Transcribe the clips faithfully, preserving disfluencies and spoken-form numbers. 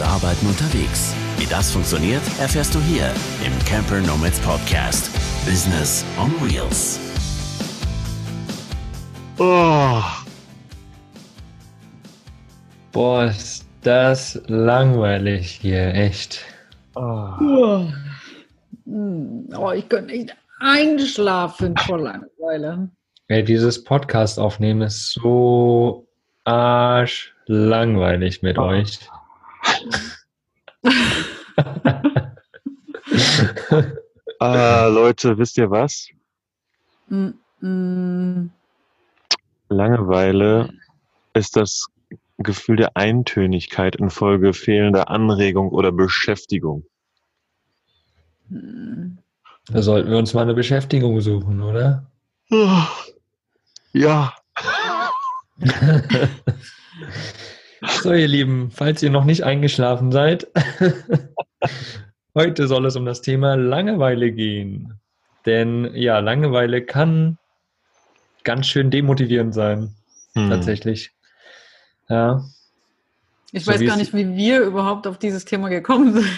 und Arbeiten unterwegs. Wie das funktioniert, erfährst du hier im Camper Nomads Podcast. Business on Wheels. Oh. Boah, ist das langweilig hier, echt. Oh, oh ich könnte nicht einschlafen vor Langeweile. Ey, dieses Podcast aufnehmen ist so arschlangweilig mit oh. euch. Ah, Leute, wisst ihr was? Mm, mm. Langeweile ist das Gefühl der Eintönigkeit infolge fehlender Anregung oder Beschäftigung. Da sollten wir uns mal eine Beschäftigung suchen, oder? Ja. So, ihr Lieben, falls ihr noch nicht eingeschlafen seid, heute soll es um das Thema Langeweile gehen. Denn ja, Langeweile kann ganz schön demotivierend sein, hm. tatsächlich. Ja. Ich so weiß gar nicht, wie wir überhaupt auf dieses Thema gekommen sind.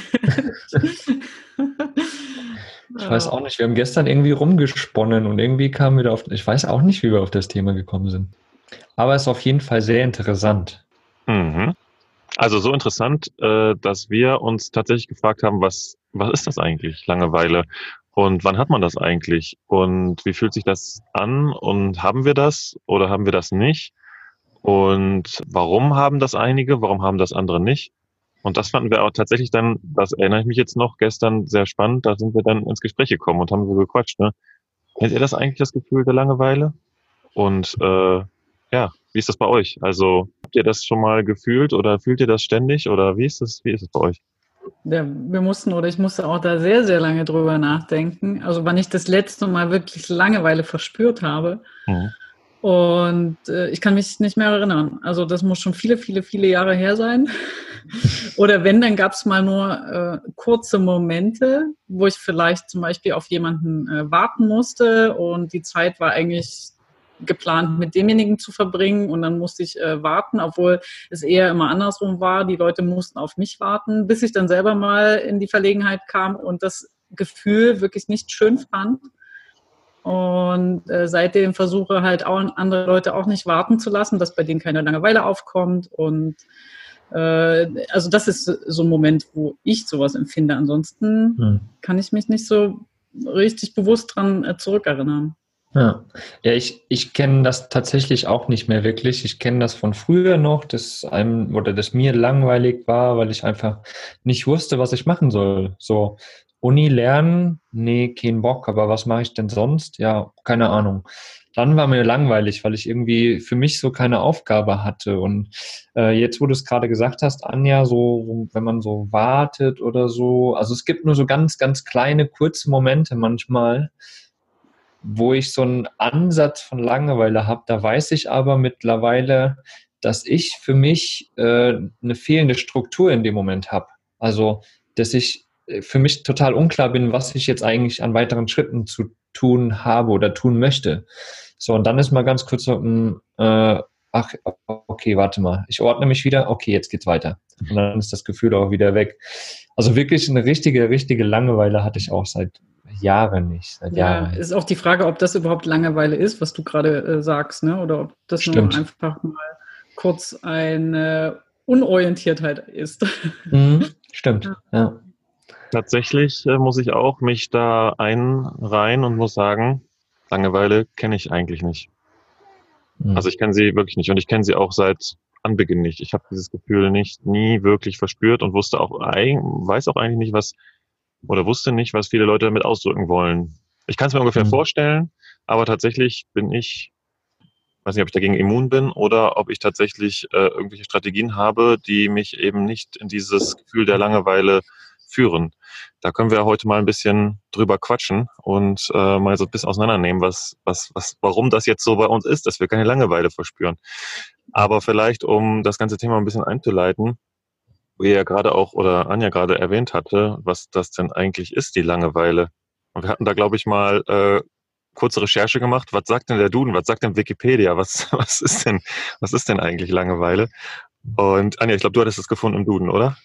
Ich weiß auch nicht, wir haben gestern irgendwie rumgesponnen und irgendwie kamen wir da auf, ich weiß auch nicht, wie wir auf das Thema gekommen sind. Aber es ist auf jeden Fall sehr interessant. Mhm. Also so interessant, dass wir uns tatsächlich gefragt haben, was, was ist das eigentlich, Langeweile? Und wann hat man das eigentlich? Und wie fühlt sich das an? Und haben wir das oder haben wir das nicht? Und warum haben das einige, warum haben das andere nicht? Und das fanden wir auch tatsächlich dann, das erinnere ich mich jetzt noch, gestern sehr spannend, da sind wir dann ins Gespräch gekommen und haben so gequatscht. Ne? Kennt ihr das eigentlich, das Gefühl der Langeweile? Und äh, ja, wie ist das bei euch? Also habt ihr das schon mal gefühlt oder fühlt ihr das ständig oder wie ist das, wie ist es bei euch? Ja, wir mussten oder ich musste auch da sehr, sehr lange drüber nachdenken. Also wann ich das letzte Mal wirklich Langeweile verspürt habe. Mhm. Und äh, ich kann mich nicht mehr erinnern. Also das muss schon viele, viele, viele Jahre her sein. Oder wenn, dann gab es mal nur äh, kurze Momente, wo ich vielleicht zum Beispiel auf jemanden äh, warten musste und die Zeit war eigentlich geplant, mit demjenigen zu verbringen und dann musste ich äh, warten, obwohl es eher immer andersrum war. Die Leute mussten auf mich warten, bis ich dann selber mal in die Verlegenheit kam und das Gefühl wirklich nicht schön fand. Und äh, seitdem versuche halt auch andere Leute auch nicht warten zu lassen, dass bei denen keine Langeweile aufkommt. Und äh, also das ist so ein Moment, wo ich sowas empfinde. Ansonsten hm. kann ich mich nicht so richtig bewusst dran äh, zurückerinnern. Ja, ja ich, ich kenne das tatsächlich auch nicht mehr wirklich. Ich kenne das von früher noch, dass einem oder dass mir langweilig war, weil ich einfach nicht wusste, was ich machen soll. So Uni lernen, nee, kein Bock, aber was mache ich denn sonst? Ja, keine Ahnung. Dann war mir langweilig, weil ich irgendwie für mich so keine Aufgabe hatte. Und äh, jetzt, wo du es gerade gesagt hast, Anja, so wenn man so wartet oder so, also es gibt nur so ganz, ganz kleine, kurze Momente manchmal, wo ich so einen Ansatz von Langeweile habe. Da weiß ich aber mittlerweile, dass ich für mich äh, eine fehlende Struktur in dem Moment habe. Also, dass ich für mich total unklar bin, was ich jetzt eigentlich an weiteren Schritten zu tun habe oder tun möchte. So, und dann ist mal ganz kurz so, äh, ach, okay, warte mal, ich ordne mich wieder, okay, jetzt geht's weiter. Und dann ist das Gefühl auch wieder weg. Also wirklich eine richtige, richtige Langeweile hatte ich auch seit Jahren nicht. Seit ja, Jahren. Ist auch die Frage, ob das überhaupt Langeweile ist, was du gerade äh, sagst, ne? Oder ob das Stimmt. nur einfach mal kurz eine Unorientiertheit ist. Mhm, stimmt, ja. Tatsächlich äh, muss ich auch mich da einreihen und muss sagen, Langeweile kenne ich eigentlich nicht. Mhm. Also ich kenne sie wirklich nicht und ich kenne sie auch seit Anbeginn nicht. Ich habe dieses Gefühl nicht, nie wirklich verspürt und wusste auch, weiß auch eigentlich nicht, was, oder wusste nicht, was viele Leute damit ausdrücken wollen. Ich kann es mir ungefähr mhm. vorstellen, aber tatsächlich bin ich, weiß nicht, ob ich dagegen immun bin oder ob ich tatsächlich äh, irgendwelche Strategien habe, die mich eben nicht in dieses Gefühl der Langeweile führen. Da können wir heute mal ein bisschen drüber quatschen und äh, mal so ein bisschen auseinandernehmen, was, was, was, warum das jetzt so bei uns ist, dass wir keine Langeweile verspüren. Aber vielleicht, um das ganze Thema ein bisschen einzuleiten, wie ja gerade auch oder Anja gerade erwähnt hatte, was das denn eigentlich ist, die Langeweile. Und wir hatten da, glaube ich, mal äh, kurze Recherche gemacht. Was sagt denn der Duden? Was sagt denn Wikipedia? Was, was ist denn, was ist denn eigentlich Langeweile? Und Anja, ich glaube, du hattest es gefunden im Duden, oder?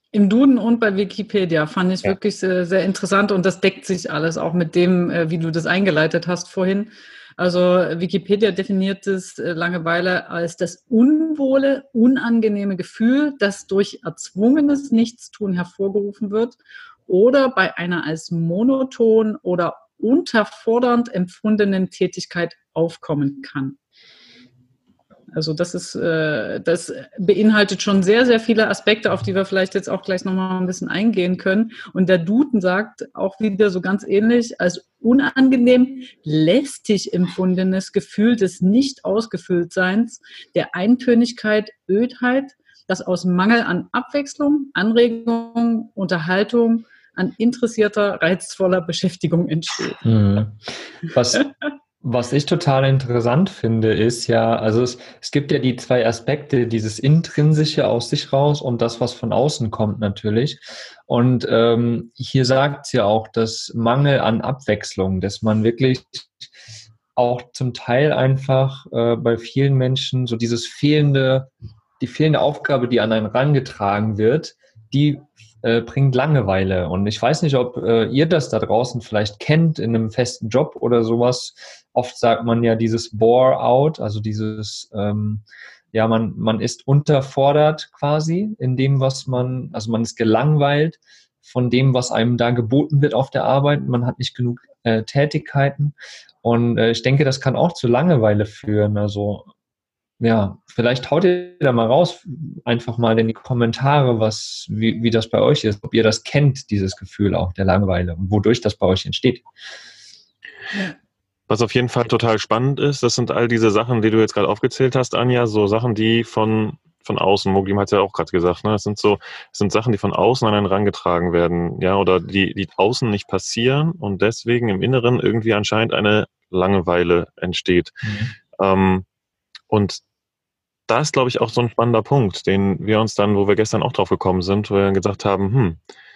Im Duden und bei Wikipedia fand ich Ja. wirklich sehr, sehr interessant und das deckt sich alles auch mit dem, äh, wie du das eingeleitet hast vorhin. Also Wikipedia definiert es äh, Langeweile als das unwohle, unangenehme Gefühl, das durch erzwungenes Nichtstun hervorgerufen wird oder bei einer als monoton oder unterfordernd empfundenen Tätigkeit aufkommen kann. Also das ist, äh, das beinhaltet schon sehr, sehr viele Aspekte, auf die wir vielleicht jetzt auch gleich nochmal ein bisschen eingehen können. Und der Duden sagt auch wieder so ganz ähnlich, als unangenehm, lästig empfundenes Gefühl des Nicht-Ausgefülltseins, der Eintönigkeit, Ödheit, das aus Mangel an Abwechslung, Anregung, Unterhaltung, an interessierter, reizvoller Beschäftigung entsteht. Mhm. Was, was ich total interessant finde, ist ja, also es, es gibt ja die zwei Aspekte, dieses Intrinsische aus sich raus und das, was von außen kommt natürlich. Und ähm, hier sagt es ja auch, dass Mangel an Abwechslung, dass man wirklich auch zum Teil einfach äh, bei vielen Menschen so dieses fehlende, die fehlende Aufgabe, die an einen herangetragen wird, die äh, bringt Langeweile. Und ich weiß nicht, ob äh, ihr das da draußen vielleicht kennt in einem festen Job oder sowas. Oft sagt man ja dieses Bore-out, also dieses, ähm, ja, man, man ist unterfordert quasi in dem, was man, also man ist gelangweilt von dem, was einem da geboten wird auf der Arbeit. Man hat nicht genug äh, Tätigkeiten. Und äh, ich denke, das kann auch zu Langeweile führen. Also ja, vielleicht haut ihr da mal raus, einfach mal in die Kommentare, was, wie, wie das bei euch ist, ob ihr das kennt, dieses Gefühl auch der Langeweile und wodurch das bei euch entsteht. Was auf jeden Fall total spannend ist, das sind all diese Sachen, die du jetzt gerade aufgezählt hast, Anja, so Sachen, die von, von außen, Moglim hat es ja auch gerade gesagt, ne? Das sind so, das sind Sachen, die von außen an einen herangetragen werden, ja, oder die, die außen nicht passieren und deswegen im Inneren irgendwie anscheinend eine Langeweile entsteht. Mhm. Ähm, und da ist, glaube ich, auch so ein spannender Punkt, den wir uns dann, wo wir gestern auch drauf gekommen sind, wo wir dann gesagt haben, hm,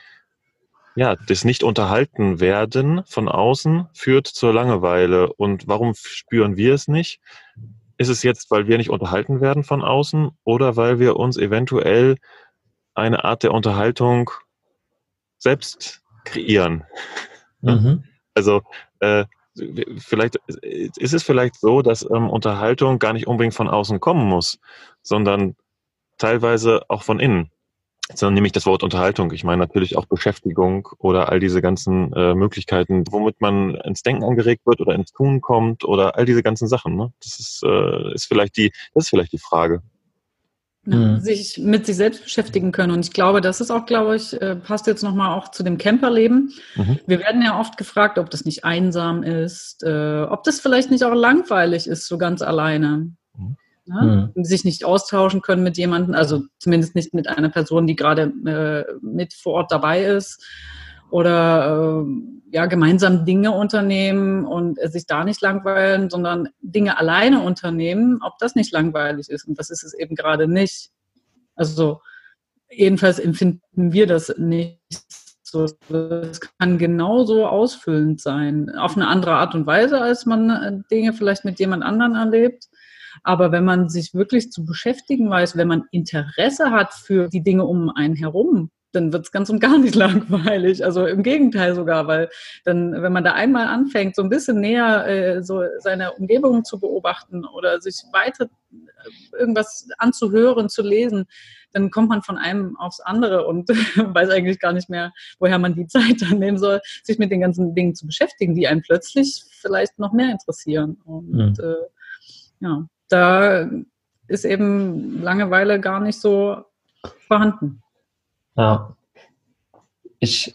ja, das Nicht-Unterhalten-Werden von außen führt zur Langeweile. Und warum spüren wir es nicht? Ist es jetzt, weil wir nicht unterhalten werden von außen oder weil wir uns eventuell eine Art der Unterhaltung selbst kreieren? Mhm. Also, äh, vielleicht ist es vielleicht so, dass ähm, Unterhaltung gar nicht unbedingt von außen kommen muss, sondern teilweise auch von innen. Sondern nämlich das Wort Unterhaltung. Ich meine natürlich auch Beschäftigung oder all diese ganzen äh, Möglichkeiten, womit man ins Denken angeregt wird oder ins Tun kommt oder all diese ganzen Sachen. Ne? Das ist, äh, ist vielleicht die, das ist vielleicht die Frage. Ja, mhm. Sich mit sich selbst beschäftigen können. Und ich glaube, das ist auch, glaube ich, passt jetzt nochmal auch zu dem Camperleben. Mhm. Wir werden ja oft gefragt, ob das nicht einsam ist, äh, ob das vielleicht nicht auch langweilig ist, so ganz alleine. Mhm. Ja? Mhm. Sich nicht austauschen können mit jemandem, also zumindest nicht mit einer Person, die gerade äh, mit vor Ort dabei ist. Oder äh, ja, gemeinsam Dinge unternehmen und äh, sich da nicht langweilen, sondern Dinge alleine unternehmen, ob das nicht langweilig ist. Und das ist es eben gerade nicht. Also jedenfalls empfinden wir das nicht so. Es kann genauso ausfüllend sein, auf eine andere Art und Weise, als man äh, Dinge vielleicht mit jemand anderem erlebt. Aber wenn man sich wirklich zu beschäftigen weiß, wenn man Interesse hat für die Dinge um einen herum, dann wird es ganz und gar nicht langweilig. Also im Gegenteil sogar, weil dann, wenn man da einmal anfängt, so ein bisschen näher äh, so seine Umgebung zu beobachten oder sich weiter irgendwas anzuhören, zu lesen, dann kommt man von einem aufs andere und weiß eigentlich gar nicht mehr, woher man die Zeit dann nehmen soll, sich mit den ganzen Dingen zu beschäftigen, die einen plötzlich vielleicht noch mehr interessieren. Und mhm. äh, ja, da ist eben Langeweile gar nicht so vorhanden. Ja, ich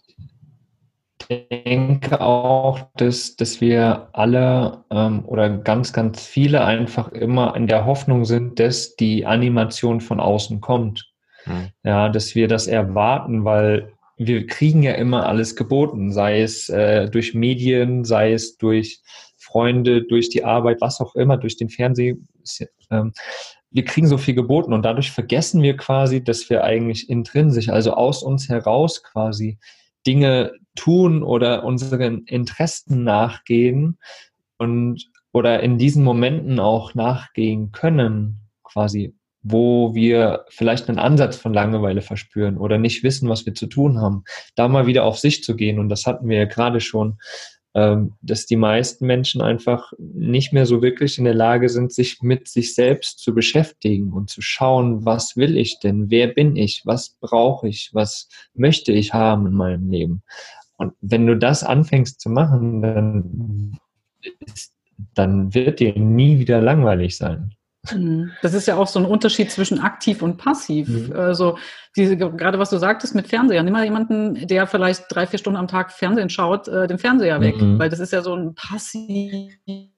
denke auch, dass, dass wir alle ähm, oder ganz, ganz viele einfach immer in der Hoffnung sind, dass die Animation von außen kommt. Mhm. Ja, dass wir das erwarten, weil wir kriegen ja immer alles geboten, sei es äh, durch Medien, sei es durch Freunde, durch die Arbeit, was auch immer, durch den Fernsehen. Ähm, wir kriegen so viel geboten und dadurch vergessen wir quasi, dass wir eigentlich intrinsisch, also aus uns heraus quasi Dinge tun oder unseren Interessen nachgehen und oder in diesen Momenten auch nachgehen können, quasi wo wir vielleicht einen Ansatz von Langeweile verspüren oder nicht wissen, was wir zu tun haben, da mal wieder auf sich zu gehen. Und das hatten wir ja gerade schon, ähm, dass die meisten Menschen einfach nicht mehr so wirklich in der Lage sind, sich mit sich selbst zu beschäftigen und zu schauen, was will ich denn, wer bin ich, was brauche ich, was möchte ich haben in meinem Leben. Und wenn du das anfängst zu machen, dann, ist, dann wird dir nie wieder langweilig sein. Das ist ja auch so ein Unterschied zwischen aktiv und passiv. Mhm. Also diese, gerade was du sagtest mit Fernseher. Nimm mal jemanden, der vielleicht drei, vier Stunden am Tag Fernsehen schaut, äh, den Fernseher weg. Mhm. Weil das ist ja so ein passives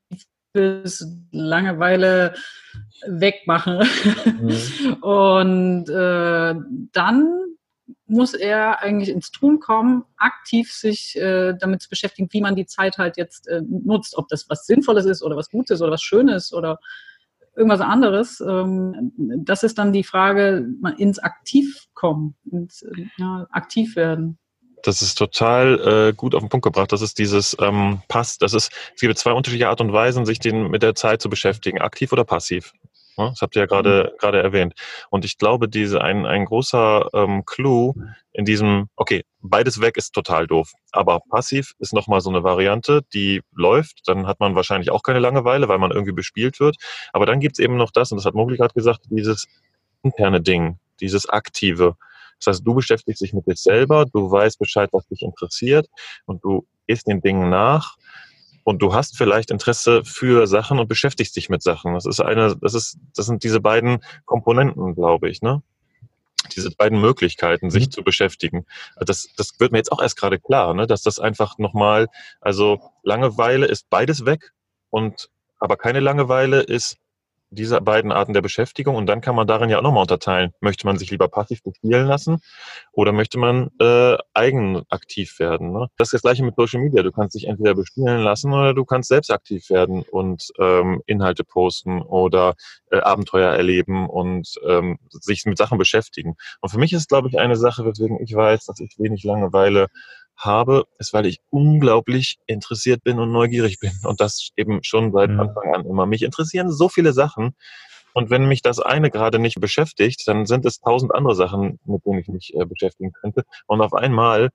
Langeweile wegmachen. Mhm. Und äh, dann muss er eigentlich ins Tun kommen, aktiv sich äh, damit zu beschäftigen, wie man die Zeit halt jetzt äh, nutzt. Ob das was Sinnvolles ist oder was Gutes oder was Schönes oder irgendwas anderes. Ähm, das ist dann die Frage, mal ins Aktiv kommen, ins ja, aktiv werden. Das ist total äh, gut auf den Punkt gebracht. Das ist dieses ähm, Pass. Das ist, es gibt zwei unterschiedliche Art und Weisen, sich den, mit der Zeit zu beschäftigen, aktiv oder passiv. Das habt ihr ja gerade, mhm. gerade erwähnt. Und ich glaube, diese, ein, ein großer ähm, Clou in diesem, okay, beides weg ist total doof. Aber passiv ist nochmal so eine Variante, die läuft. Dann hat man wahrscheinlich auch keine Langeweile, weil man irgendwie bespielt wird. Aber dann gibt's eben noch das, und das hat Mogli gerade gesagt, dieses interne Ding, dieses Aktive. Das heißt, du beschäftigst dich mit dir selber, du weißt Bescheid, was dich interessiert und du gehst den Dingen nach. Und du hast vielleicht Interesse für Sachen und beschäftigst dich mit Sachen. Das ist eine, das ist, das sind diese beiden Komponenten, glaube ich, ne? Diese beiden Möglichkeiten, sich mhm. zu beschäftigen. Das, das wird mir jetzt auch erst gerade klar, ne? Dass das einfach nochmal, also Langeweile ist beides weg und, aber keine Langeweile ist diese beiden Arten der Beschäftigung, und dann kann man darin ja auch nochmal unterteilen. Möchte man sich lieber passiv bespielen lassen oder möchte man äh, eigen aktiv werden? Ne? Das ist das Gleiche mit Social Media. Du kannst dich entweder bespielen lassen oder du kannst selbst aktiv werden und ähm, Inhalte posten oder äh, Abenteuer erleben und ähm, sich mit Sachen beschäftigen. Und für mich ist, glaube ich, eine Sache, weswegen ich weiß, dass ich wenig Langeweile habe, ist, weil ich unglaublich interessiert bin und neugierig bin. Und das eben schon seit mhm. Anfang an immer. Mich interessieren so viele Sachen. Und wenn mich das eine gerade nicht beschäftigt, dann sind es tausend andere Sachen, mit denen ich mich äh, beschäftigen könnte. Und auf einmal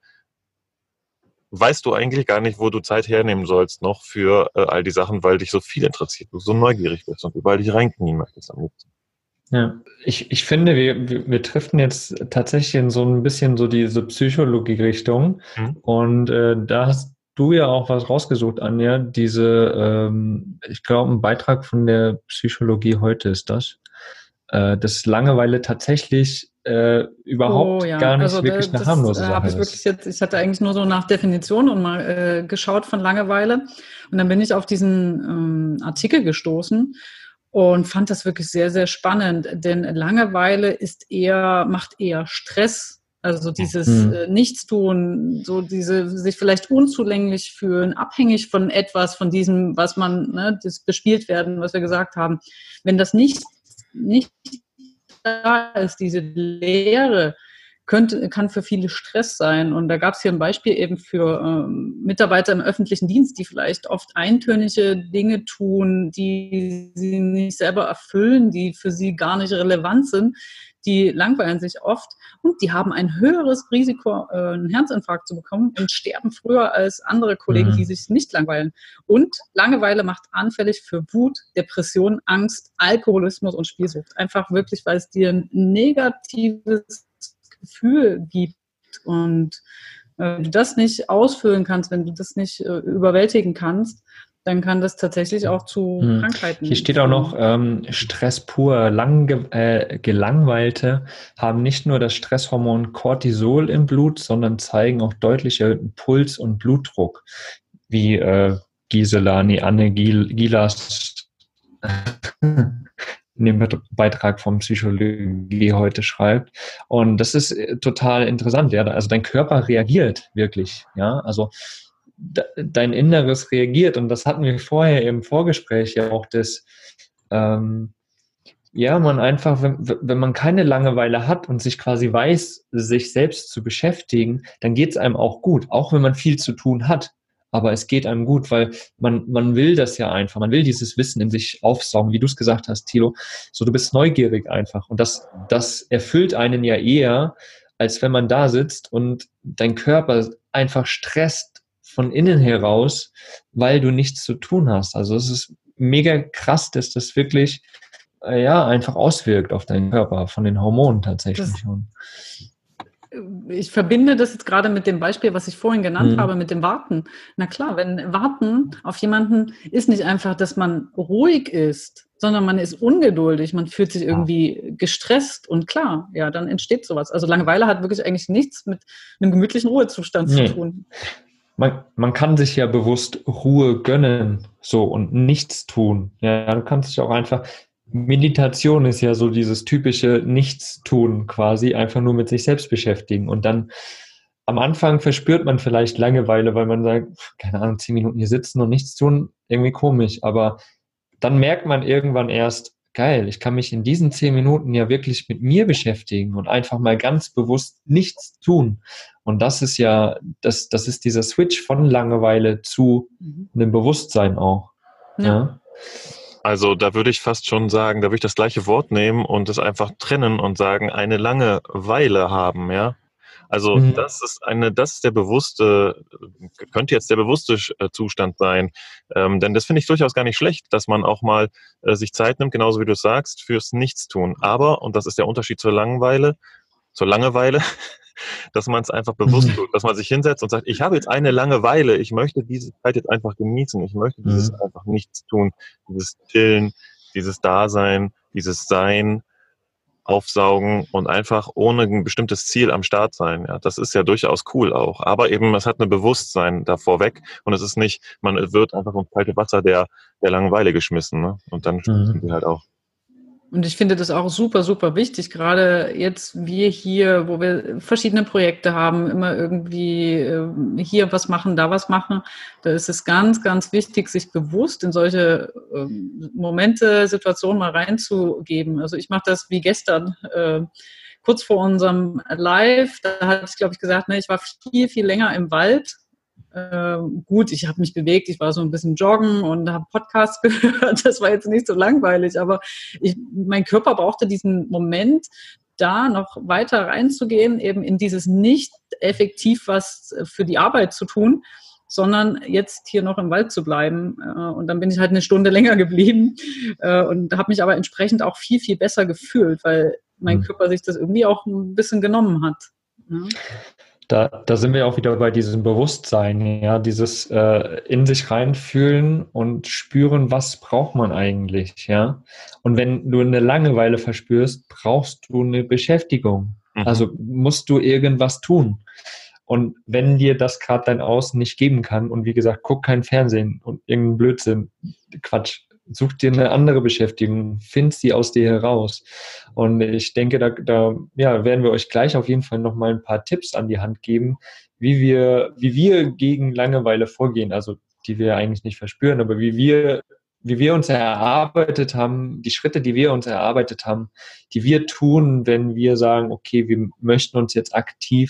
weißt du eigentlich gar nicht, wo du Zeit hernehmen sollst noch für äh, all die Sachen, weil dich so viel interessiert, du so neugierig bist und überall dich reinknien möchtest am liebsten. Ja, ich, ich finde, wir, wir, wir driften jetzt tatsächlich in so ein bisschen so diese Psychologie-Richtung. Mhm. Und äh, da hast du ja auch was rausgesucht, Anja. Diese, ähm, ich glaube, ein Beitrag von der Psychologie heute ist das, äh, dass Langeweile tatsächlich äh, überhaupt oh, ja. gar nicht also, wirklich das, eine harmlose das, Sache hab ich wirklich ist. Jetzt, ich hatte eigentlich nur so nach Definition und mal äh, geschaut von Langeweile. Und dann bin ich auf diesen ähm, Artikel gestoßen. Und fand das wirklich sehr, sehr spannend, denn Langeweile ist eher, macht eher Stress. Also dieses mhm. äh, Nichtstun, so diese sich vielleicht unzulänglich fühlen, abhängig von etwas, von diesem, was man, ne, das bespielt werden, was wir gesagt haben. Wenn das nicht, nicht da ist, diese Leere, könnte, kann für viele Stress sein. Und da gab es hier ein Beispiel eben für ähm, Mitarbeiter im öffentlichen Dienst, die vielleicht oft eintönige Dinge tun, die sie nicht selber erfüllen, die für sie gar nicht relevant sind. Die langweilen sich oft und die haben ein höheres Risiko, äh, einen Herzinfarkt zu bekommen und sterben früher als andere Kollegen, mhm. die sich nicht langweilen. Und Langeweile macht anfällig für Wut, Depression, Angst, Alkoholismus und Spielsucht. Einfach wirklich, weil es dir ein negatives Gefühl gibt und äh, du das nicht ausfüllen kannst, wenn du das nicht äh, überwältigen kannst, dann kann das tatsächlich auch zu hm. Krankheiten. Hier steht auch noch ähm, Stress pur. Lang, äh, Gelangweilte haben nicht nur das Stresshormon Cortisol im Blut, sondern zeigen auch deutlich erhöhten Puls und Blutdruck, wie äh, Gisela, nee, Anne Gil, Gilas in dem Beitrag vom Psychologie heute schreibt. Und das ist total interessant, ja. Also dein Körper reagiert wirklich, ja. Also de, dein Inneres reagiert. Und das hatten wir vorher im Vorgespräch ja auch, dass ähm, ja, man einfach, wenn, wenn man keine Langeweile hat und sich quasi weiß, sich selbst zu beschäftigen, dann geht es einem auch gut, auch wenn man viel zu tun hat. aber es geht einem gut, weil man, man will das ja einfach, man will dieses Wissen in sich aufsaugen, wie du es gesagt hast, Thilo. So, du bist neugierig einfach und das, das erfüllt einen ja eher, als wenn man da sitzt und dein Körper einfach stresst von innen heraus, weil du nichts zu tun hast. Also es ist mega krass, dass das wirklich äh, ja, einfach auswirkt auf deinen Körper, von den Hormonen tatsächlich. Das, ich verbinde das jetzt gerade mit dem Beispiel, was ich vorhin genannt hm. habe, mit dem Warten. Na klar, wenn Warten auf jemanden ist nicht einfach, dass man ruhig ist, sondern man ist ungeduldig, man fühlt sich irgendwie gestresst und klar, ja, dann entsteht sowas. Also Langeweile hat wirklich eigentlich nichts mit einem gemütlichen Ruhezustand nee. zu tun. Man, man kann sich ja bewusst Ruhe gönnen, so, und nichts tun. Ja, du kannst dich auch einfach, Meditation ist ja so dieses typische Nichtstun quasi, einfach nur mit sich selbst beschäftigen. Und dann am Anfang verspürt man vielleicht Langeweile, weil man sagt, keine Ahnung, zehn Minuten hier sitzen und nichts tun, irgendwie komisch. Aber dann merkt man irgendwann erst, geil, ich kann mich in diesen zehn Minuten ja wirklich mit mir beschäftigen und einfach mal ganz bewusst nichts tun. Und das ist ja, das, das ist dieser Switch von Langeweile zu einem Bewusstsein auch. Ja. Ja. Also da würde ich fast schon sagen, da würde ich das gleiche Wort nehmen und es einfach trennen und sagen, eine Langeweile haben, ja. Also mhm. das ist eine, das ist der bewusste, könnte jetzt der bewusste Zustand sein. Ähm, denn das finde ich durchaus gar nicht schlecht, dass man auch mal äh, sich Zeit nimmt, genauso wie du es sagst, fürs Nichtstun. Aber, und das ist der Unterschied zur Langeweile, zur Langeweile, dass man es einfach bewusst tut, dass man sich hinsetzt und sagt, ich habe jetzt eine Langeweile, ich möchte diese Zeit jetzt einfach genießen, ich möchte dieses mhm. einfach nichts tun, dieses Chillen, dieses Dasein, dieses Sein, aufsaugen und einfach ohne ein bestimmtes Ziel am Start sein. Ja, das ist ja durchaus cool auch. Aber eben, es hat ein Bewusstsein davor weg und es ist nicht, man wird einfach ins kalte Wasser der, der Langeweile geschmissen, ne? Und dann schmissen die halt auch. Und ich finde das auch super, super wichtig, gerade jetzt wir hier, wo wir verschiedene Projekte haben, immer irgendwie äh, hier was machen, da was machen. Da ist es ganz, ganz wichtig, sich bewusst in solche äh, Momente, Situationen mal reinzugeben. Also ich mache das wie gestern, äh, kurz vor unserem Live, da hatte ich, glaube ich, gesagt, ne, ich war viel, viel länger im Wald. Äh, gut, ich habe mich bewegt, ich war so ein bisschen joggen und habe Podcasts gehört, das war jetzt nicht so langweilig, aber ich, mein Körper brauchte diesen Moment, da noch weiter reinzugehen, eben in dieses nicht effektiv was für die Arbeit zu tun, sondern jetzt hier noch im Wald zu bleiben. Und dann bin ich halt eine Stunde länger geblieben und habe mich aber entsprechend auch viel, viel besser gefühlt, weil mein Körper sich das irgendwie auch ein bisschen genommen hat. Ja. Da, da sind wir auch wieder bei diesem Bewusstsein, ja, dieses äh, in sich reinfühlen und spüren, was braucht man eigentlich, ja. Und wenn du eine Langeweile verspürst, brauchst du eine Beschäftigung. Mhm. Also musst du irgendwas tun. Und wenn dir das gerade dein Außen nicht geben kann, und wie gesagt, guck kein Fernsehen und irgendeinen Blödsinn, Quatsch, such dir eine andere Beschäftigung, find sie aus dir heraus. Und ich denke, da, da ja, werden wir euch gleich auf jeden Fall nochmal ein paar Tipps an die Hand geben, wie wir, wie wir gegen Langeweile vorgehen, also die wir eigentlich nicht verspüren, aber wie wir, wie wir uns erarbeitet haben, die Schritte, die wir uns erarbeitet haben, die wir tun, wenn wir sagen, okay, wir möchten uns jetzt aktiv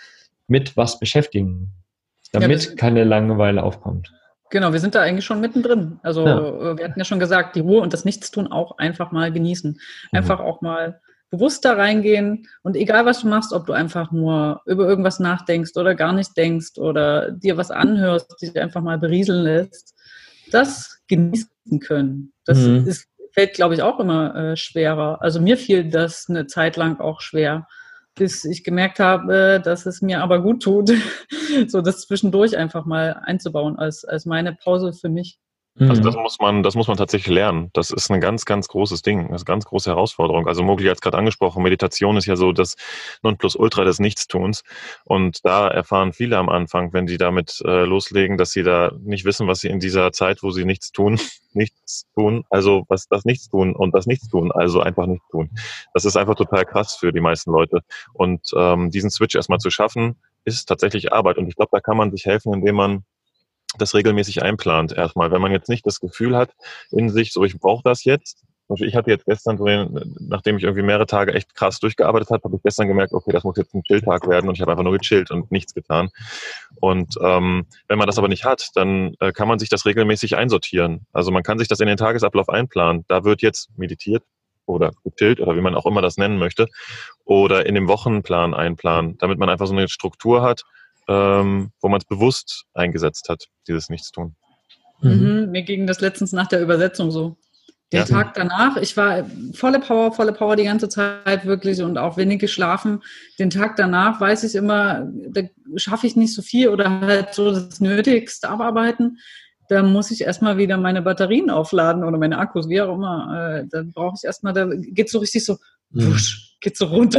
mit was beschäftigen, damit ja, keine Langeweile aufkommt. Genau, wir sind da eigentlich schon mittendrin. Also ja. Wir hatten ja schon gesagt, die Ruhe und das Nichtstun auch einfach mal genießen. Einfach mhm. auch mal bewusst da reingehen und egal, was du machst, ob du einfach nur über irgendwas nachdenkst oder gar nicht denkst oder dir was anhörst, dich einfach mal berieseln lässt, das genießen können. Das mhm. ist, fällt, glaube ich, auch immer äh, schwerer. Also mir fiel das eine Zeit lang auch schwer, bis ich gemerkt habe, dass es mir aber gut tut, so das zwischendurch einfach mal einzubauen als, als meine Pause für mich. Also das muss man, das muss man tatsächlich lernen. Das ist ein ganz, ganz großes Ding. Das ist eine ganz große Herausforderung. Also Mogli hat es gerade angesprochen, Meditation ist ja so das Nonplusultra des Nichtstuns. Und da erfahren viele am Anfang, wenn sie damit äh, loslegen, dass sie da nicht wissen, was sie in dieser Zeit, wo sie nichts tun, nichts tun, also was das Nichts tun und das Nichts tun, also einfach nichts tun. Das ist einfach total krass für die meisten Leute. Und ähm, diesen Switch erstmal zu schaffen, ist tatsächlich Arbeit. Und ich glaube, da kann man sich helfen, indem man das regelmäßig einplant erstmal. Wenn man jetzt nicht das Gefühl hat in sich, so ich brauche das jetzt, Also ich hatte jetzt gestern, so den, nachdem ich irgendwie mehrere Tage echt krass durchgearbeitet habe, habe ich gestern gemerkt, okay, das muss jetzt ein Chill-Tag werden und ich habe einfach nur gechillt und nichts getan. Und ähm, wenn man das aber nicht hat, dann äh, kann man sich das regelmäßig einsortieren. Also man kann sich das in den Tagesablauf einplanen. Da wird jetzt meditiert oder gechillt oder wie man auch immer das nennen möchte oder in dem Wochenplan einplanen, damit man einfach so eine Struktur hat, ähm, wo man es bewusst eingesetzt hat, dieses Nichtstun. Mhm. Mir ging das letztens nach der Übersetzung so. Den ja. Tag danach, ich war volle Power, volle Power die ganze Zeit wirklich und auch wenig geschlafen. Den Tag danach weiß ich immer, da schaffe ich nicht so viel oder halt so das Nötigste abarbeiten. Da muss ich erstmal wieder meine Batterien aufladen oder meine Akkus, wie auch immer. Da brauche ich erstmal, da geht so richtig so, wusch, geht so runter.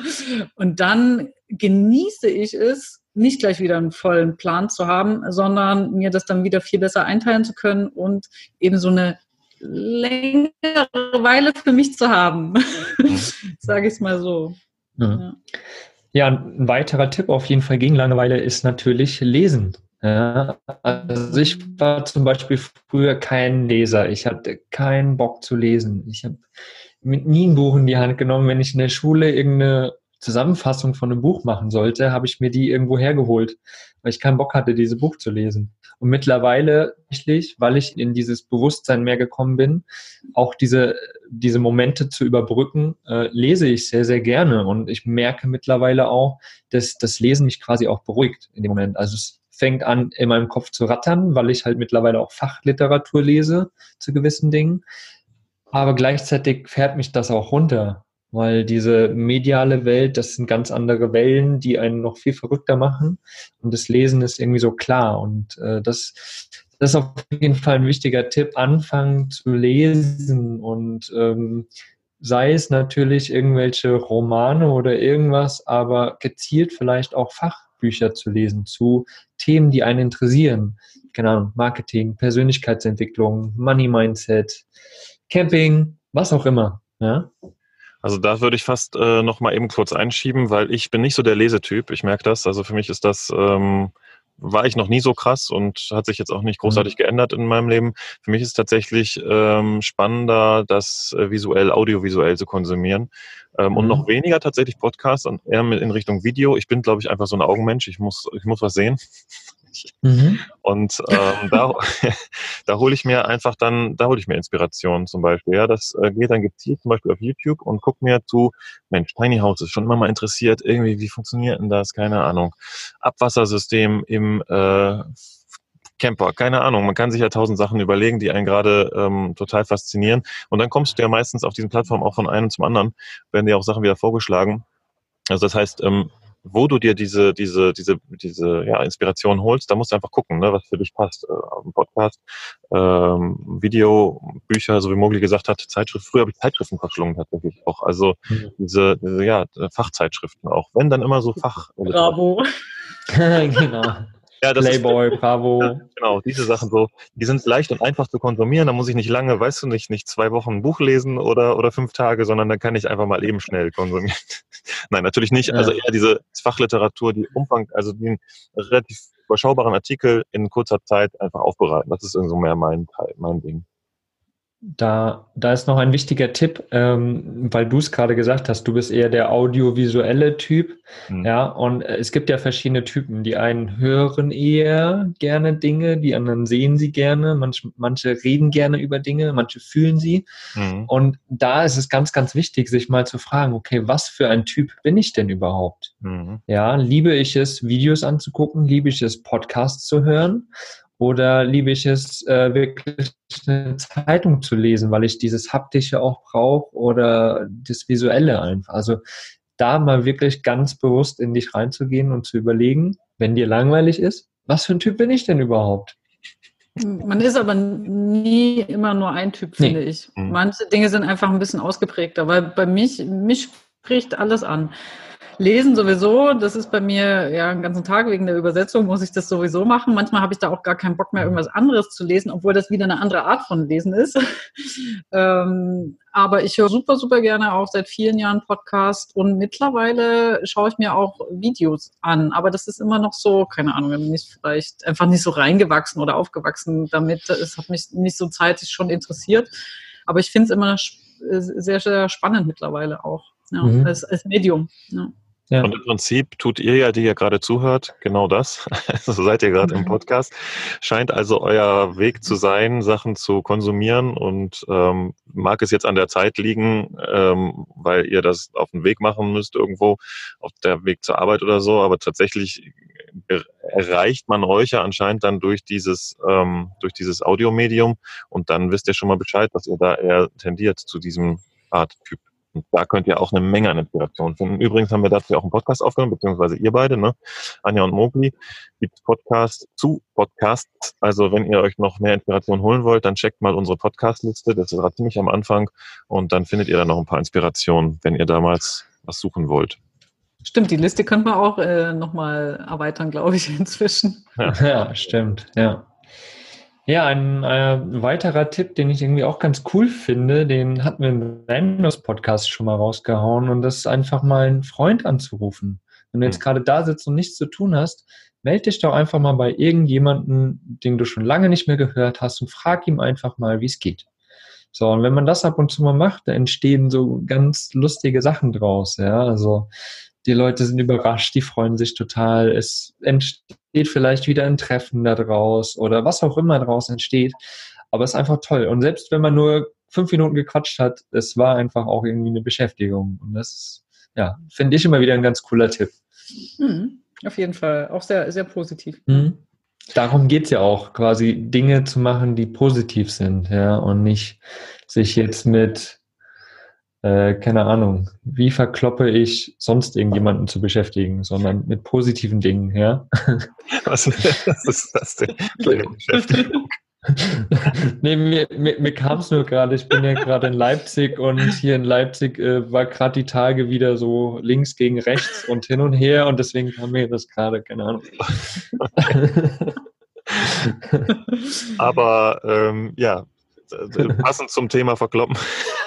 Und dann genieße ich es, nicht gleich wieder einen vollen Plan zu haben, sondern mir das dann wieder viel besser einteilen zu können und eben so eine längere Weile für mich zu haben, sage ich es mal so. Ja. Ja. Ja, ein weiterer Tipp auf jeden Fall gegen Langeweile ist natürlich Lesen. Ja, also ich war zum Beispiel früher kein Leser. Ich hatte keinen Bock zu lesen. Ich habe nie ein Buch in die Hand genommen. Wenn ich in der Schule irgendeine Zusammenfassung von einem Buch machen sollte, habe ich mir die irgendwo hergeholt, weil ich keinen Bock hatte, dieses Buch zu lesen. Und mittlerweile, weil ich in dieses Bewusstsein mehr gekommen bin, auch diese, diese Momente zu überbrücken, äh, lese ich sehr, sehr gerne. Und ich merke mittlerweile auch, dass das Lesen mich quasi auch beruhigt in dem Moment. Also es fängt an, in meinem Kopf zu rattern, weil ich halt mittlerweile auch Fachliteratur lese zu gewissen Dingen. Aber gleichzeitig fährt mich das auch runter, weil diese mediale Welt, das sind ganz andere Wellen, die einen noch viel verrückter machen. Und das Lesen ist irgendwie so klar. Und äh, das, das ist auf jeden Fall ein wichtiger Tipp, anfangen zu lesen. Und ähm, sei es natürlich irgendwelche Romane oder irgendwas, aber gezielt vielleicht auch Fachbücher zu lesen zu Themen, die einen interessieren. Keine Ahnung, Marketing, Persönlichkeitsentwicklung, Money Mindset, Camping, was auch immer. Ja? Also da würde ich fast äh, noch mal eben kurz einschieben, weil ich bin nicht so der Lesetyp. Ich merke das. Also für mich ist das, ähm, war ich noch nie so krass und hat sich jetzt auch nicht großartig mhm. geändert in meinem Leben. Für mich ist es tatsächlich ähm, spannender, das äh, visuell, audiovisuell zu konsumieren. Ähm, mhm. Und noch weniger tatsächlich Podcasts und eher in Richtung Video. Ich bin, glaube ich, einfach so ein Augenmensch. Ich muss, ich muss was sehen. Mhm. Und ähm, da, da hole ich mir einfach dann, da hole ich mir Inspiration zum Beispiel. Ja, das äh, geht dann gezielt zum Beispiel auf YouTube und guck mir zu, Mensch, Tiny House ist schon immer mal interessiert, irgendwie, wie funktioniert denn das? Keine Ahnung. Abwassersystem im äh, Camper, keine Ahnung. Man kann sich ja tausend Sachen überlegen, die einen gerade ähm, total faszinieren. Und dann kommst du ja meistens auf diesen Plattformen auch von einem zum anderen, werden dir auch Sachen wieder vorgeschlagen. Also das heißt, ähm, wo du dir diese, diese, diese, diese ja, Inspiration holst, da musst du einfach gucken, ne, was für dich passt. Äh, Podcast, ähm, Video, Bücher, so wie Mogli gesagt hat, Zeitschriften. Früher habe ich Zeitschriften verschlungen tatsächlich auch. Also mhm. diese, diese ja, Fachzeitschriften auch. Wenn dann immer so Fach. Bravo. Genau. Ja, das Playboy, ist, Bravo. Ja, genau, diese Sachen so, die sind leicht und einfach zu konsumieren, da muss ich nicht lange, weißt du, nicht, nicht zwei Wochen ein Buch lesen oder, oder fünf Tage, sondern da kann ich einfach mal eben schnell konsumieren. Nein, natürlich nicht, also eher diese Fachliteratur, die Umfang, also den relativ überschaubaren Artikel in kurzer Zeit einfach aufbereiten, das ist so mehr mein Teil, mein Ding. Da, da ist noch ein wichtiger Tipp, ähm, weil du es gerade gesagt hast, du bist eher der audiovisuelle Typ, mhm. ja, und es gibt ja verschiedene Typen. Die einen hören eher gerne Dinge, die anderen sehen sie gerne, manche, manche reden gerne über Dinge, manche fühlen sie. Mhm. Und da ist es ganz, ganz wichtig, sich mal zu fragen, okay, was für ein Typ bin ich denn überhaupt? Mhm. Ja, liebe ich es, Videos anzugucken, liebe ich es, Podcasts zu hören? Oder liebe ich es, äh, wirklich eine Zeitung zu lesen, weil ich dieses Haptische auch brauche oder das Visuelle einfach. Also da mal wirklich ganz bewusst in dich reinzugehen und zu überlegen, wenn dir langweilig ist, was für ein Typ bin ich denn überhaupt? Man ist aber nie immer nur ein Typ, finde nee. ich. Manche Dinge sind einfach ein bisschen ausgeprägter, weil bei mich, mich spricht alles an. Lesen sowieso, das ist bei mir ja einen ganzen Tag wegen der Übersetzung, muss ich das sowieso machen. Manchmal habe ich da auch gar keinen Bock mehr, irgendwas anderes zu lesen, obwohl das wieder eine andere Art von Lesen ist. ähm, aber ich höre super, super gerne auch seit vielen Jahren Podcast und mittlerweile schaue ich mir auch Videos an. Aber das ist immer noch so, keine Ahnung, nicht vielleicht einfach nicht so reingewachsen oder aufgewachsen damit. Es hat mich nicht so zeitig schon interessiert. Aber ich finde es immer sehr, sehr spannend mittlerweile auch, ja, mhm. als, als Medium. Ja. Ja. Und im Prinzip tut ihr ja, die ihr gerade zuhört, genau das. So seid ihr gerade mhm. im Podcast. Scheint also euer Weg zu sein, Sachen zu konsumieren und ähm, mag es jetzt an der Zeit liegen, ähm, weil ihr das auf den Weg machen müsst irgendwo, auf der Weg zur Arbeit oder so. Aber tatsächlich erreicht man euch ja anscheinend dann durch dieses, ähm, durch dieses Audiomedium und dann wisst ihr schon mal Bescheid, dass ihr da eher tendiert zu diesem Art Typ. Und da könnt ihr auch eine Menge an Inspiration finden. Übrigens haben wir dazu auch einen Podcast aufgenommen, beziehungsweise ihr beide, ne? Anja und Mowgli, gibt Podcast zu Podcasts. Also wenn ihr euch noch mehr Inspiration holen wollt, dann checkt mal unsere Podcast-Liste. Das ist gerade ziemlich am Anfang. Und dann findet ihr da noch ein paar Inspirationen, wenn ihr damals was suchen wollt. Stimmt, die Liste können wir auch äh, nochmal erweitern, glaube ich, inzwischen. Ja, ja stimmt, ja. Ja, ein äh, weiterer Tipp, den ich irgendwie auch ganz cool finde, den hatten wir im Randos-Podcast schon mal rausgehauen und das ist einfach mal einen Freund anzurufen. Wenn du jetzt gerade da sitzt und nichts zu tun hast, melde dich doch einfach mal bei irgendjemandem, den du schon lange nicht mehr gehört hast und frag ihm einfach mal, wie es geht. So, und wenn man das ab und zu mal macht, da entstehen so ganz lustige Sachen draus, ja, also die Leute sind überrascht, die freuen sich total. Es entsteht vielleicht wieder ein Treffen da draus oder was auch immer draus entsteht. Aber es ist einfach toll. Und selbst wenn man nur fünf Minuten gequatscht hat, es war einfach auch irgendwie eine Beschäftigung. Und das ist, ja, finde ich immer wieder ein ganz cooler Tipp. Mhm, auf jeden Fall. Auch sehr, sehr positiv. Mhm. Darum geht es ja auch, quasi Dinge zu machen, die positiv sind, ja, und nicht sich jetzt mit Äh, keine Ahnung, wie verkloppe ich sonst irgendjemanden zu beschäftigen, sondern mit positiven Dingen, ja. Was, was ist das denn für eine Beschäftigung? Nee, mir, mir, mir kam es nur gerade, ich bin ja gerade in Leipzig und hier in Leipzig äh, war gerade die Tage wieder so links gegen rechts und hin und her und deswegen kam mir das gerade, keine Ahnung. Aber ähm, ja, passend zum Thema Verkloppen.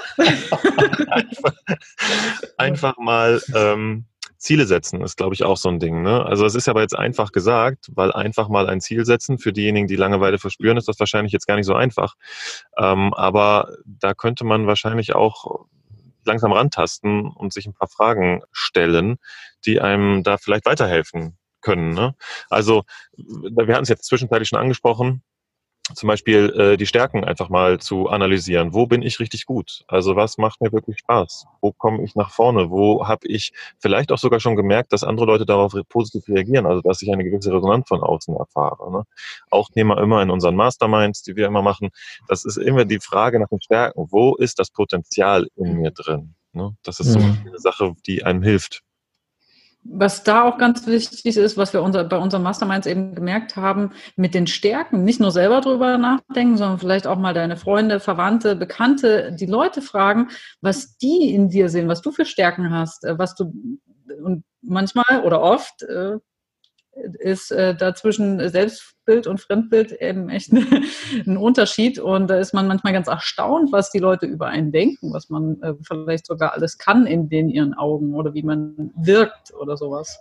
einfach, einfach mal ähm, Ziele setzen, ist, glaube ich, auch so ein Ding. Ne? Also es ist aber jetzt einfach gesagt, weil einfach mal ein Ziel setzen, für diejenigen, die Langeweile verspüren, ist das wahrscheinlich jetzt gar nicht so einfach. Ähm, aber da könnte man wahrscheinlich auch langsam rantasten und sich ein paar Fragen stellen, die einem da vielleicht weiterhelfen können. Ne? Also wir hatten es jetzt zwischenzeitlich schon angesprochen, zum Beispiel äh, die Stärken einfach mal zu analysieren. Wo bin ich richtig gut? Also was macht mir wirklich Spaß? Wo komme ich nach vorne? Wo habe ich vielleicht auch sogar schon gemerkt, dass andere Leute darauf re- positiv reagieren, also dass ich eine gewisse Resonanz von außen erfahre. Ne? Auch Thema immer in unseren Masterminds, die wir immer machen, das ist immer die Frage nach den Stärken. Wo ist das Potenzial in mir drin? Ne? Das ist so Mhm. eine Sache, die einem hilft. Was da auch ganz wichtig ist, was wir unser, bei unseren Masterminds eben gemerkt haben, mit den Stärken nicht nur selber drüber nachdenken, sondern vielleicht auch mal deine Freunde, Verwandte, Bekannte, die Leute fragen, was die in dir sehen, was du für Stärken hast, was du, und manchmal oder oft äh, ist äh, dazwischen Selbstbild und Fremdbild eben echt ein Unterschied und da ist man manchmal ganz erstaunt, was die Leute über einen denken, was man äh, vielleicht sogar alles kann in den ihren Augen oder wie man wirkt oder sowas.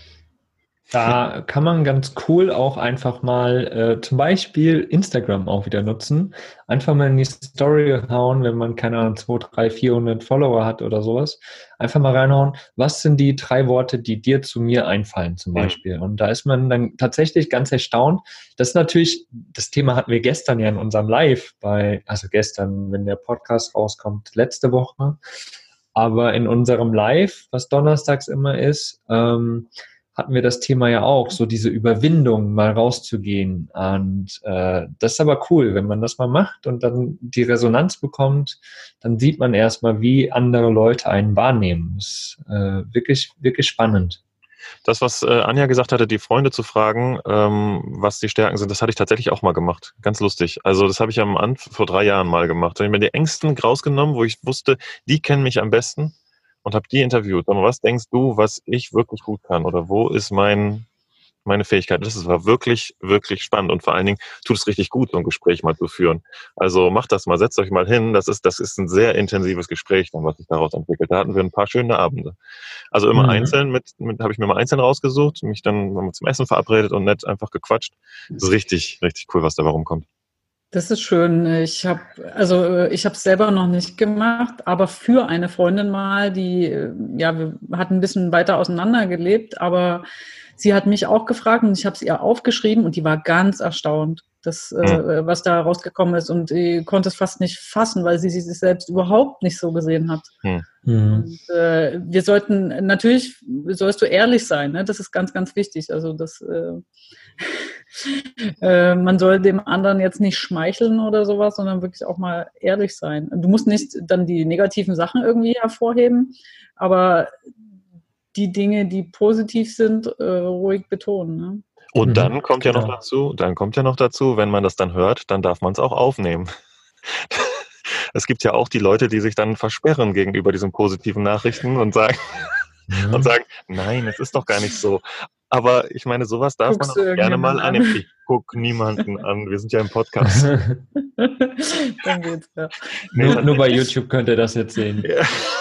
Da kann man ganz cool auch einfach mal äh, zum Beispiel Instagram auch wieder nutzen. Einfach mal in die Story hauen, wenn man, keine Ahnung, zweihundert, dreihundert, vierhundert Follower hat oder sowas. Einfach mal reinhauen, was sind die drei Worte, die dir zu mir einfallen zum Beispiel. Und da ist man dann tatsächlich ganz erstaunt. Das ist natürlich, das Thema hatten wir gestern ja in unserem Live bei, also gestern, wenn der Podcast rauskommt, letzte Woche. Aber in unserem Live, was donnerstags immer ist, ähm, hatten wir das Thema ja auch, so diese Überwindung, mal rauszugehen. Und äh, das ist aber cool, wenn man das mal macht und dann die Resonanz bekommt, dann sieht man erstmal, wie andere Leute einen wahrnehmen. Das ist äh, wirklich, wirklich spannend. Das, was äh, Anja gesagt hatte, die Freunde zu fragen, ähm, was die Stärken sind, das hatte ich tatsächlich auch mal gemacht. Ganz lustig. Also das habe ich am Anfang vor drei Jahren mal gemacht. Da habe ich mir die Ängsten rausgenommen, wo ich wusste, die kennen mich am besten. Und habe die interviewt. Aber was denkst du, was ich wirklich gut kann? Oder wo ist mein, meine Fähigkeit? Das war wirklich, wirklich spannend. Und vor allen Dingen tut es richtig gut, so ein Gespräch mal zu führen. Also macht das mal, setzt euch mal hin. Das ist, das ist ein sehr intensives Gespräch, dann, was sich daraus entwickelt. Da hatten wir ein paar schöne Abende. Also immer mhm. einzeln, mit, mit habe ich mir mal einzeln rausgesucht, mich dann zum Essen verabredet und nett einfach gequatscht. Das ist richtig, richtig cool, was dabei rumkommt. Das ist schön. Ich habe also ich habe es selber noch nicht gemacht, aber für eine Freundin mal, die ja, wir hatten ein bisschen weiter auseinander gelebt, aber sie hat mich auch gefragt und ich habe es ihr aufgeschrieben und die war ganz erstaunt, das, mhm. äh, was da rausgekommen ist und die konnte es fast nicht fassen, weil sie sich selbst überhaupt nicht so gesehen hat. Mhm. Und, äh, wir sollten natürlich, sollst du ehrlich sein, ne? Das ist ganz, ganz wichtig. Also das äh, äh, man soll dem anderen jetzt nicht schmeicheln oder sowas, sondern wirklich auch mal ehrlich sein. Du musst nicht dann die negativen Sachen irgendwie hervorheben, aber die Dinge, die positiv sind, äh, ruhig betonen. Ne? Und mhm, dann kommt genau. ja noch dazu, dann kommt ja noch dazu, wenn man das dann hört, dann darf man es auch aufnehmen. Es gibt ja auch die Leute, die sich dann versperren gegenüber diesen positiven Nachrichten und sagen, mhm. und sagen, nein, es ist doch gar nicht so. Aber ich meine, sowas darf Guckst man auch gerne mal an. annehmen. Ich gucke niemanden an, wir sind ja im Podcast. Dann geht's ja. Nee, nur, nur bei YouTube könnt ihr das jetzt sehen. Ja.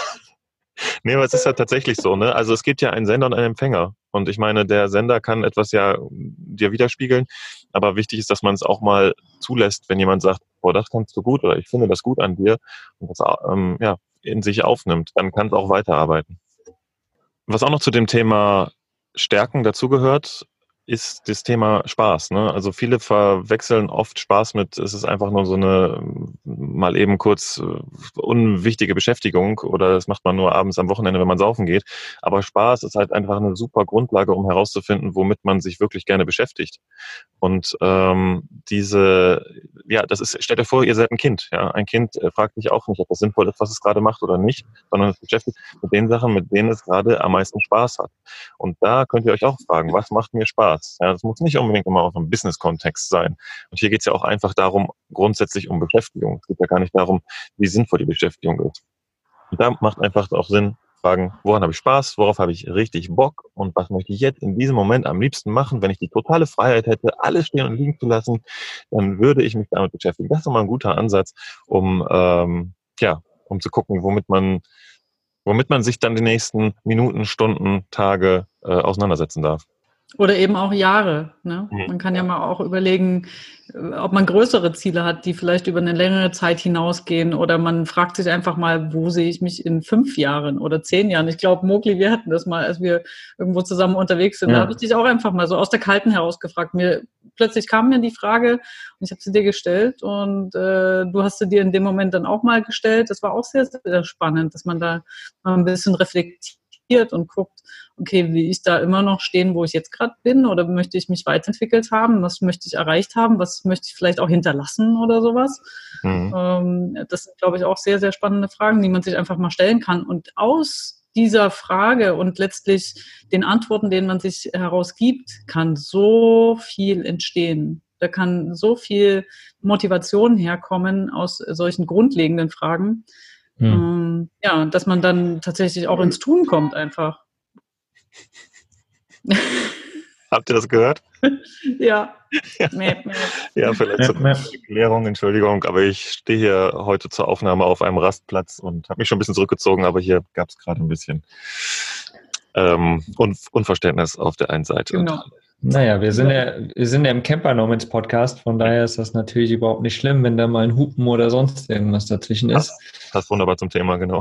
Nee, aber es ist ja tatsächlich so, ne? Also es gibt ja einen Sender und einen Empfänger. Und ich meine, der Sender kann etwas ja dir widerspiegeln, aber wichtig ist, dass man es auch mal zulässt, wenn jemand sagt, boah, das kannst du gut oder ich finde das gut an dir und das ähm, ja, in sich aufnimmt, dann kann es auch weiterarbeiten. Was auch noch zu dem Thema Stärken dazugehört, ist das Thema Spaß. Ne? Also viele verwechseln oft Spaß mit, es ist einfach nur so eine mal eben kurz unwichtige Beschäftigung oder das macht man nur abends am Wochenende, wenn man saufen geht. Aber Spaß ist halt einfach eine super Grundlage, um herauszufinden, womit man sich wirklich gerne beschäftigt. Und ähm, diese, ja, das ist, stellt euch vor, ihr seid ein Kind. Ja? Ein Kind äh, fragt sich auch nicht, ob das sinnvoll ist, was es gerade macht oder nicht, sondern es beschäftigt mit den Sachen, mit denen es gerade am meisten Spaß hat. Und da könnt ihr euch auch fragen, was macht mir Spaß? Ja, das muss nicht unbedingt immer auf einem Business-Kontext sein. Und hier geht es ja auch einfach darum, grundsätzlich um Beschäftigung. Es geht ja gar nicht darum, wie sinnvoll die Beschäftigung ist. Und da macht einfach auch Sinn, fragen, woran habe ich Spaß, worauf habe ich richtig Bock und was möchte ich jetzt in diesem Moment am liebsten machen, wenn ich die totale Freiheit hätte, alles stehen und liegen zu lassen, dann würde ich mich damit beschäftigen. Das ist nochmal ein guter Ansatz, um, ähm, ja, um zu gucken, womit man, womit man sich dann die nächsten Minuten, Stunden, Tage äh, auseinandersetzen darf. Oder eben auch Jahre. Ne? Man kann ja mal auch überlegen, ob man größere Ziele hat, die vielleicht über eine längere Zeit hinausgehen. Oder man fragt sich einfach mal, wo sehe ich mich in fünf Jahren oder zehn Jahren? Ich glaube, Mogli, wir hatten das mal, als wir irgendwo zusammen unterwegs sind. Ja. Da habe ich dich auch einfach mal so aus der Kalten heraus gefragt. Mir, plötzlich kam mir die Frage und ich habe sie dir gestellt. Und äh, du hast sie dir in dem Moment dann auch mal gestellt. Das war auch sehr, sehr spannend, dass man da mal ein bisschen reflektiert und guckt, okay, will ich da immer noch stehen, wo ich jetzt gerade bin oder möchte ich mich weiterentwickelt haben? Was möchte ich erreicht haben? Was möchte ich vielleicht auch hinterlassen oder sowas? Mhm. Ähm, das sind, glaube ich, auch sehr, sehr spannende Fragen, die man sich einfach mal stellen kann. Und aus dieser Frage und letztlich den Antworten, denen man sich herausgibt, kann so viel entstehen. Da kann so viel Motivation herkommen aus solchen grundlegenden Fragen. Mhm. Ähm, ja, dass man dann tatsächlich auch ins Tun kommt einfach. Habt ihr das gehört? Ja. Ja, ja vielleicht zur Erklärung, Entschuldigung, aber ich stehe hier heute zur Aufnahme auf einem Rastplatz und habe mich schon ein bisschen zurückgezogen, aber hier gab es gerade ein bisschen ähm, Un- Unverständnis auf der einen Seite. Genau. Naja, wir sind ja, wir sind ja im Camper Nomads Podcast, von daher ist das natürlich überhaupt nicht schlimm, wenn da mal ein Hupen oder sonst irgendwas dazwischen ist. Das passt wunderbar zum Thema, genau.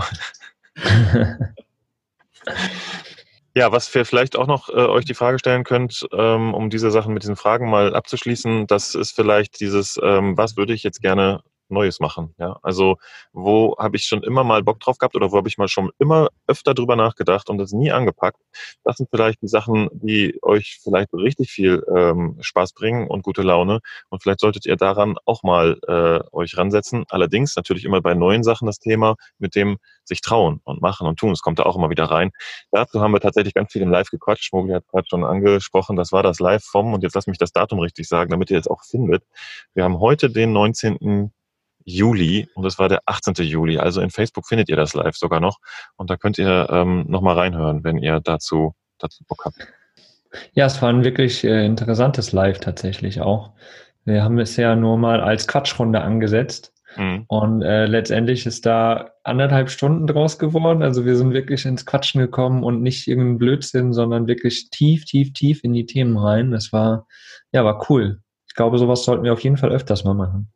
Ja, was wir vielleicht auch noch äh, euch die Frage stellen könnt, ähm, um diese Sachen mit diesen Fragen mal abzuschließen, das ist vielleicht dieses, ähm, was würde ich jetzt gerne Neues machen? Ja, also wo habe ich schon immer mal Bock drauf gehabt oder wo habe ich mal schon immer öfter drüber nachgedacht und das nie angepackt? Das sind vielleicht die Sachen, die euch vielleicht richtig viel ähm, Spaß bringen und gute Laune und vielleicht solltet ihr daran auch mal äh, euch ransetzen. Allerdings natürlich immer bei neuen Sachen das Thema mit dem sich trauen und machen und tun. Es kommt da auch immer wieder rein. Dazu haben wir tatsächlich ganz viel im Live gequatscht. Mogli hat gerade schon angesprochen, das war das Live vom, und jetzt lasst mich das Datum richtig sagen, damit ihr es auch findet. Wir haben heute den neunzehnten Juli und es war der achtzehnten Juli. Also in Facebook findet ihr das Live sogar noch und da könnt ihr ähm, nochmal reinhören, wenn ihr dazu, dazu Bock habt. Ja, es war ein wirklich äh, interessantes Live tatsächlich auch. Wir haben es ja nur mal als Quatschrunde angesetzt. Mhm. Und äh, letztendlich ist da anderthalb Stunden draus geworden. Also wir sind wirklich ins Quatschen gekommen und nicht irgendein Blödsinn, sondern wirklich tief, tief, tief in die Themen rein. Das war, ja, war cool. Ich glaube, sowas sollten wir auf jeden Fall öfters mal machen.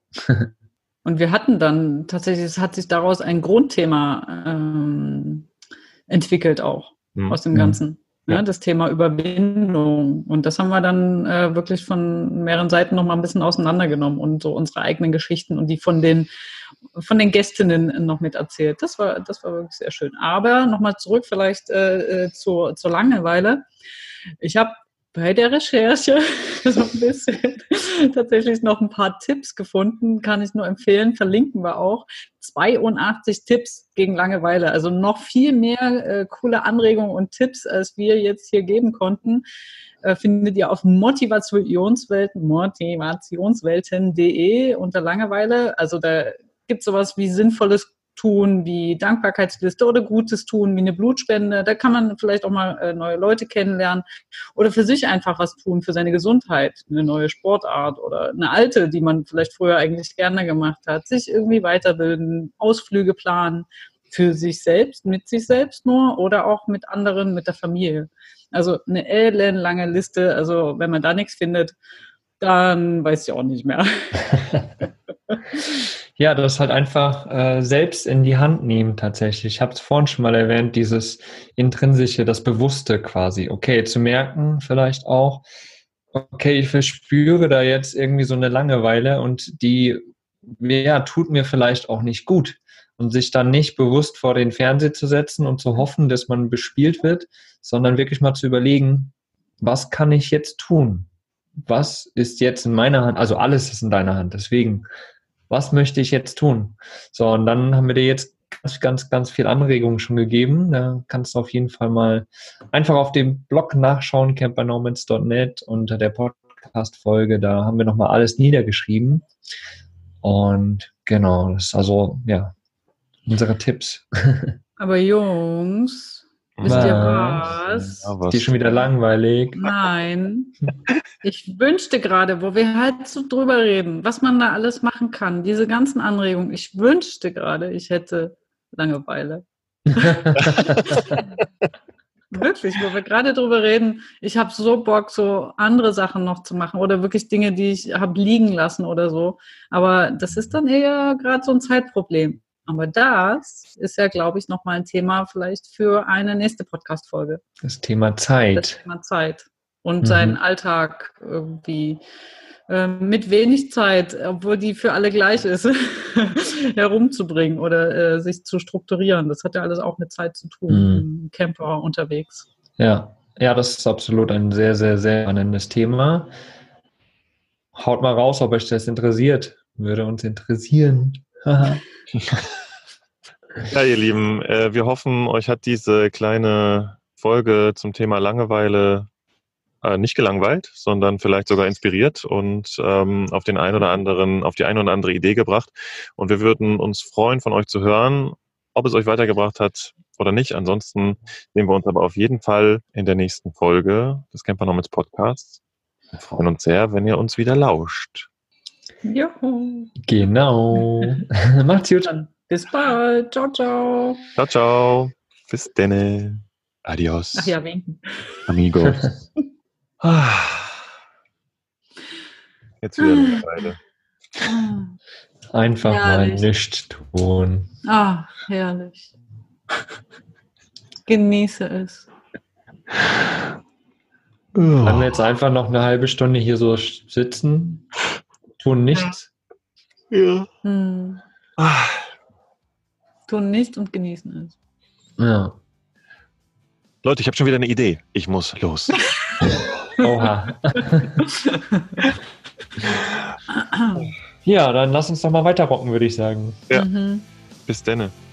Und wir hatten dann tatsächlich, es hat sich daraus ein Grundthema ähm, entwickelt auch mhm. aus dem Ganzen. Ja. Ja, das Thema Überwindung. Und das haben wir dann äh, wirklich von mehreren Seiten nochmal ein bisschen auseinandergenommen und so unsere eigenen Geschichten und die von den, von den Gästinnen noch mit erzählt. Das war, das war wirklich sehr schön. Aber nochmal zurück vielleicht äh, zur, zur Langeweile. Ich habe bei der Recherche so ein bisschen tatsächlich noch ein paar Tipps gefunden, kann ich nur empfehlen, verlinken wir auch. zweiundachtzig Tipps gegen Langeweile, also noch viel mehr äh, coole Anregungen und Tipps, als wir jetzt hier geben konnten, äh, findet ihr auf Motivationswelten, motivationswelten punkt de unter Langeweile. Also da gibt es sowas wie sinnvolles Tun, wie Dankbarkeitsliste oder Gutes tun, wie eine Blutspende. Da kann man vielleicht auch mal äh, neue Leute kennenlernen oder für sich einfach was tun, für seine Gesundheit, eine neue Sportart oder eine alte, die man vielleicht früher eigentlich gerne gemacht hat, sich irgendwie weiterbilden, Ausflüge planen, für sich selbst, mit sich selbst nur oder auch mit anderen, mit der Familie. Also eine ellenlange Liste, also wenn man da nichts findet, dann weiß ich auch nicht mehr. Ja, das halt einfach äh, selbst in die Hand nehmen tatsächlich. Ich habe es vorhin schon mal erwähnt, dieses Intrinsische, das Bewusste quasi. Okay, zu merken vielleicht auch, okay, ich verspüre da jetzt irgendwie so eine Langeweile und die ja, tut mir vielleicht auch nicht gut. Und sich dann nicht bewusst vor den Fernseher zu setzen und zu hoffen, dass man bespielt wird, sondern wirklich mal zu überlegen, was kann ich jetzt tun? Was ist jetzt in meiner Hand? Also alles ist in deiner Hand, deswegen was möchte ich jetzt tun? So, und dann haben wir dir jetzt ganz, ganz, ganz viel Anregungen schon gegeben. Da kannst du auf jeden Fall mal einfach auf dem Blog nachschauen, camper nomads punkt net unter der Podcast-Folge. Da haben wir nochmal alles niedergeschrieben. Und genau, das ist also, ja, unsere Tipps. Aber Jungs, wisst ihr was? Ja, was? Die ist schon wieder langweilig. Nein. Ich wünschte gerade, wo wir halt so drüber reden, was man da alles machen kann, diese ganzen Anregungen, ich wünschte gerade, ich hätte Langeweile. Wirklich, wo wir gerade drüber reden, ich habe so Bock, so andere Sachen noch zu machen oder wirklich Dinge, die ich habe liegen lassen oder so. Aber das ist dann eher gerade so ein Zeitproblem. Aber das ist ja, glaube ich, nochmal ein Thema vielleicht für eine nächste Podcast-Folge. Das Thema Zeit. Das Thema Zeit. Und mhm. seinen Alltag irgendwie äh, mit wenig Zeit, obwohl die für alle gleich ist, herumzubringen oder äh, sich zu strukturieren. Das hat ja alles auch mit Zeit zu tun, mhm. im Camper unterwegs. Ja. ja, das ist absolut ein sehr, sehr, sehr spannendes Thema. Haut mal raus, ob euch das interessiert. Würde uns interessieren. Ja, ihr Lieben, äh, wir hoffen, euch hat diese kleine Folge zum Thema Langeweile äh, nicht gelangweilt, sondern vielleicht sogar inspiriert und ähm, auf den ein oder anderen, auf die eine oder andere Idee gebracht. Und wir würden uns freuen, von euch zu hören, ob es euch weitergebracht hat oder nicht. Ansonsten sehen wir uns aber auf jeden Fall in der nächsten Folge des Camper Nomads Podcasts. Wir freuen uns sehr, wenn ihr uns wieder lauscht. Juhu. Genau. Macht's gut. Dann bis bald. Ciao, ciao. Ciao, ciao. Bis denne. Adios. Ach ja, winken. Amigos. Jetzt wieder eine Weile. Einfach herrlich. Mal nichts tun. Ah, herrlich. Genieße es. Können wir jetzt einfach noch eine halbe Stunde hier so sitzen? Tun nichts. Ja. Hm. Tun nichts und genießen es. Ja. Leute, ich habe schon wieder eine Idee. Ich muss los. Oha. Ja, dann lass uns doch mal weiter rocken, würde ich sagen. Ja. Mhm. Bis denne.